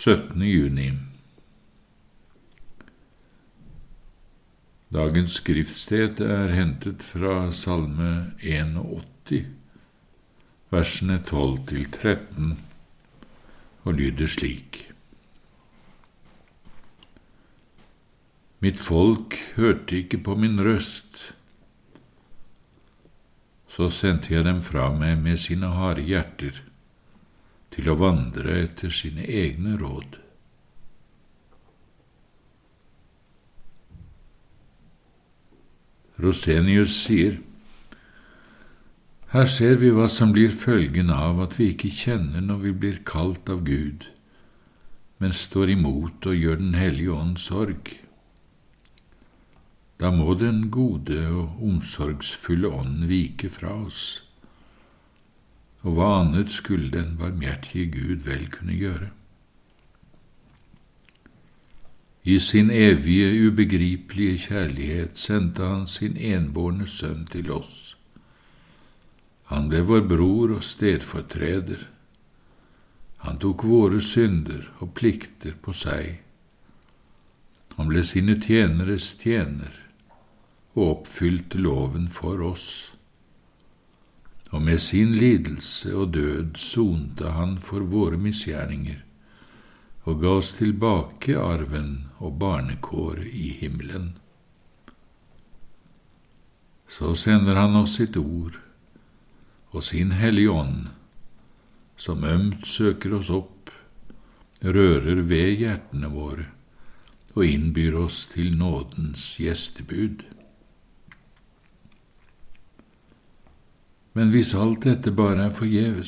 17. juni. Dagens skriftsted er hentet fra Salme 81, versene 12-13, og lyder slik. Mitt folk hørte ikke på min røst, så sendte jeg dem fra meg med sine harde hjerter, til å vandre etter sine egne råd. Rosenius sier, her ser vi hva som blir følgen av at vi ikke kjenner når vi blir kalt av Gud, men står imot og gjør den hellige ånd sorg. Da må den gode og omsorgsfulle ånd vike fra oss, og hva annet skulle den barmhjertige Gud vel kunne gjøre? I sin evige, ubegripelige kjærlighet sendte han sin enbårne sønn til oss. Han ble vår bror og stedfortreder. Han tok våre synder og plikter på seg. Han ble sine tjeneres tjener og oppfylte loven for oss. Og med sin lidelse og død sonte han for våre misgjerninger, og ga oss tilbake arven og barnekår i himmelen. Så sender han oss sitt ord og sin hellige ånd, som ømt søker oss opp, rører ved hjertene våre og innbyr oss til nådens gjestebud. Men hvis alt dette bare er forgjeves,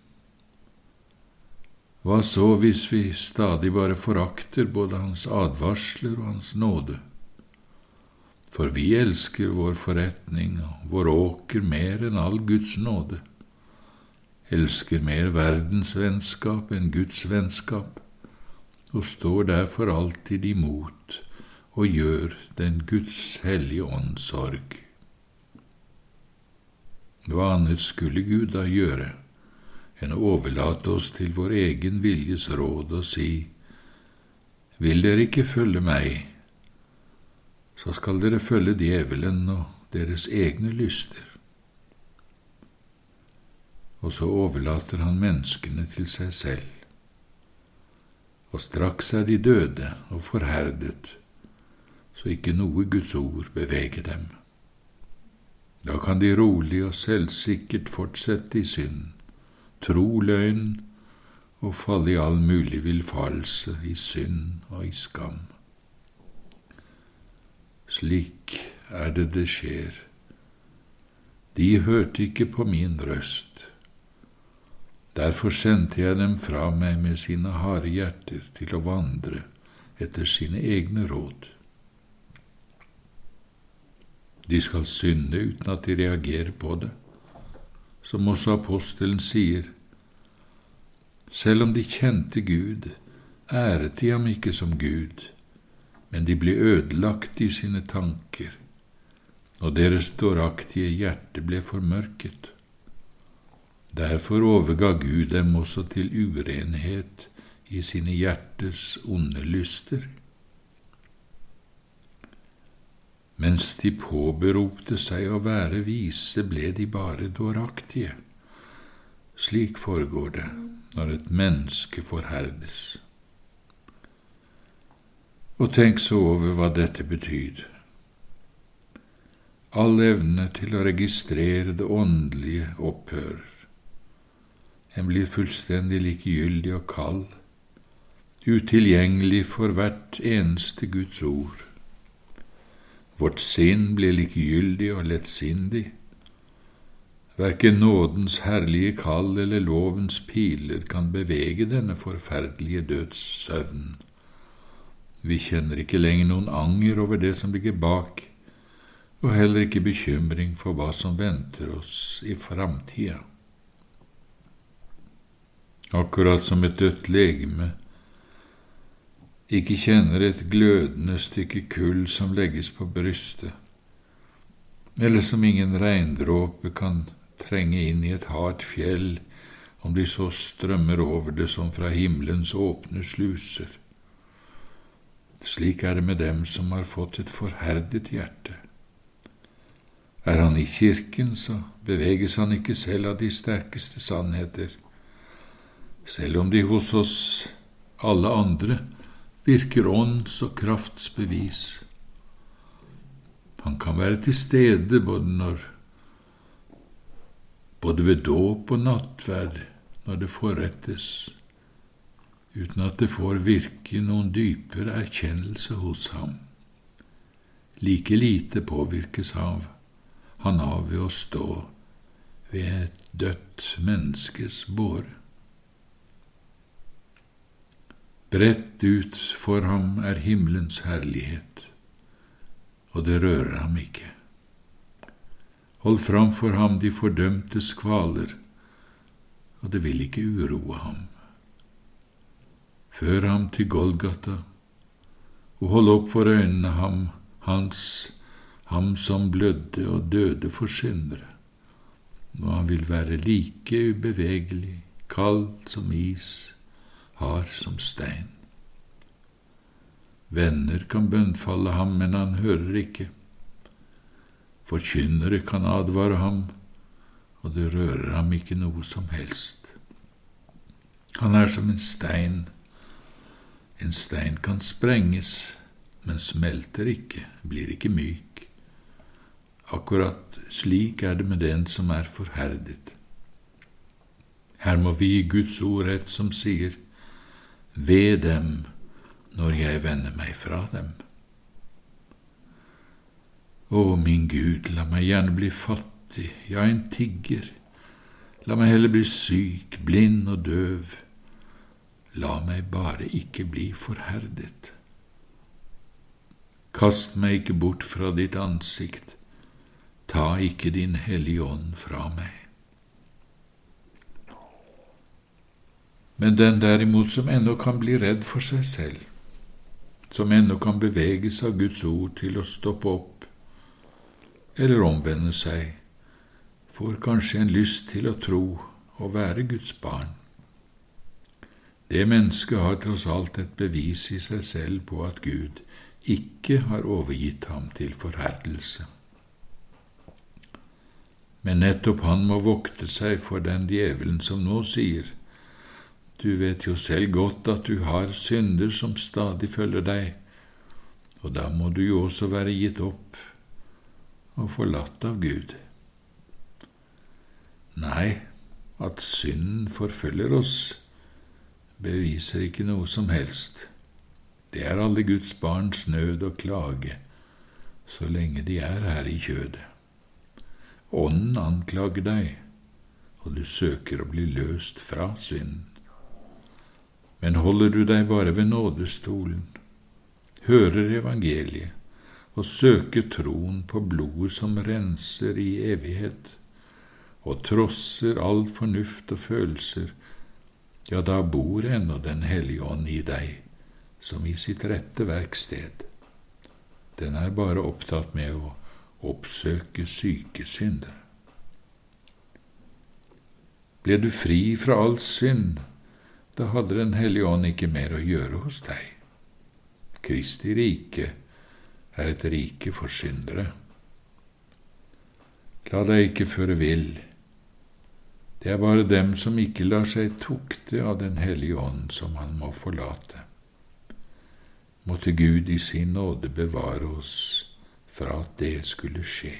hva så hvis vi stadig bare forakter både hans advarsler og hans nåde? For vi elsker vår forretning og vår åker mer enn all Guds nåde, elsker mer verdens vennskap enn Guds vennskap, og står derfor alltid imot og gjør den Guds hellige ånds sorg. Hva annet skulle Gud da gjøre enn å overlate oss til vår egen viljes råd og si, vil dere ikke følge meg, så skal dere følge djevelen og deres egne lyster. Og så overlater han menneskene til seg selv, og straks er de døde og forherdet, så ikke noe Guds ord beveger dem. Da kan de rolig og selvsikkert fortsette i synd, tro løgn og falle i all mulig villfarelse i synd og i skam. Slik er det skjer. De hørte ikke på min røst. Derfor sendte jeg dem fra meg med sine harde hjerter til å vandre etter sine egne råd. De skal synde uten at de reagerer på det, som også apostelen sier. Selv om de kjente Gud, æret de ham ikke som Gud, men de ble ødelagt i sine tanker, og deres dåraktige hjerte ble formørket. Derfor overga Gud dem også til urenhet i sine hjertes onde lyster. Mens de påberopte seg å være vise, ble de bare dåraktige. Slik foregår det når et menneske forherdes. Og tenk så over hva dette betyr. All evne til å registrere det åndelige opphører. En blir fullstendig likegyldig og kald, utilgjengelig for hvert eneste Guds ord. Vårt sinn blir likegyldig og lettsindig. Hverken nådens herlige kall eller lovens piler kan bevege denne forferdelige dødssøvn. Vi kjenner ikke lenger noen anger over det som ligger bak, og heller ikke bekymring for hva som venter oss i framtida. Akkurat som et dødt legeme ikke kjenner et glødende stykke kull som legges på brystet, eller som ingen regndråpe kan trenge inn i et hardt fjell om de så strømmer over det som fra himmelens åpne sluser. Slik er det med dem som har fått et forherdet hjerte. Er han i kirken, så beveges han ikke selv av de sterkeste sannheter, selv om de hos oss alle andre virker ånds og krafts bevis. Han kan være til stede både ved dåp og nattverd når det forrettes, uten at det får virke noen dypere erkjennelse hos ham. Like lite påvirkes han av ved å stå ved et dødt menneskes båre. Bredt ut for ham er himmelens herlighet, og det rører ham ikke. Hold fram for ham de fordømtes kvaler, og det vil ikke uroe ham. Før ham til Golgata, og hold opp for øynene ham som blødde og døde for syndere, og han vil være like ubevegelig, kald som is, hard som stein. Venner kan bønnfalle ham, men han hører ikke. Forkynnere kan advare ham, og det rører ham ikke noe som helst. Han er som en stein. En stein kan sprenges, men smelter ikke, blir ikke myk. Akkurat slik er det med den som er forherdet. Her må vi gi Guds ord rett som sier, ved dem når jeg vender meg fra dem. Å, min Gud, la meg gjerne bli fattig, ja, en tigger. La meg heller bli syk, blind og døv. La meg bare ikke bli forherdet. Kast meg ikke bort fra ditt ansikt. Ta ikke din hellige ånd fra meg. Men den derimot som ennå kan bli redd for seg selv, som ennå kan beveges av Guds ord til å stoppe opp, eller omvende seg, får kanskje en lyst til å tro og være Guds barn. Det mennesket har tross alt et bevis i seg selv på at Gud ikke har overgitt ham til forherdelse. Men nettopp han må vokte seg for den djevelen som nå sier, du vet jo selv godt at du har synder som stadig følger deg, og da må du jo også være gitt opp og forlatt av Gud. Nei, at synden forfølger oss, beviser ikke noe som helst. Det er alle Guds barns nød og klage, så lenge de er her i kjødet. Ånden anklager deg, og du søker å bli løst fra synden. Men holder du deg bare ved nådestolen, hører evangeliet og søker troen på blodet som renser i evighet, og trosser all fornuft og følelser, ja, da bor ennå den hellige ånd i deg, som i sitt rette verksted. Den er bare opptatt med å oppsøke syke synder. Ble du fri fra all synd, da hadde den hellige ånd ikke mer å gjøre hos deg. Kristi rike er et rike for syndere. La deg ikke føre vill. Det er bare dem som ikke lar seg tukte av den hellige ånd som han må forlate. Måtte Gud i sin nåde bevare oss fra at det skulle skje.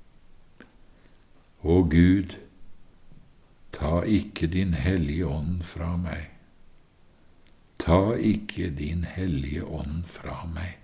Å Gud, ta ikke din hellige ånd fra meg. Ta ikke din hellige ånd fra meg.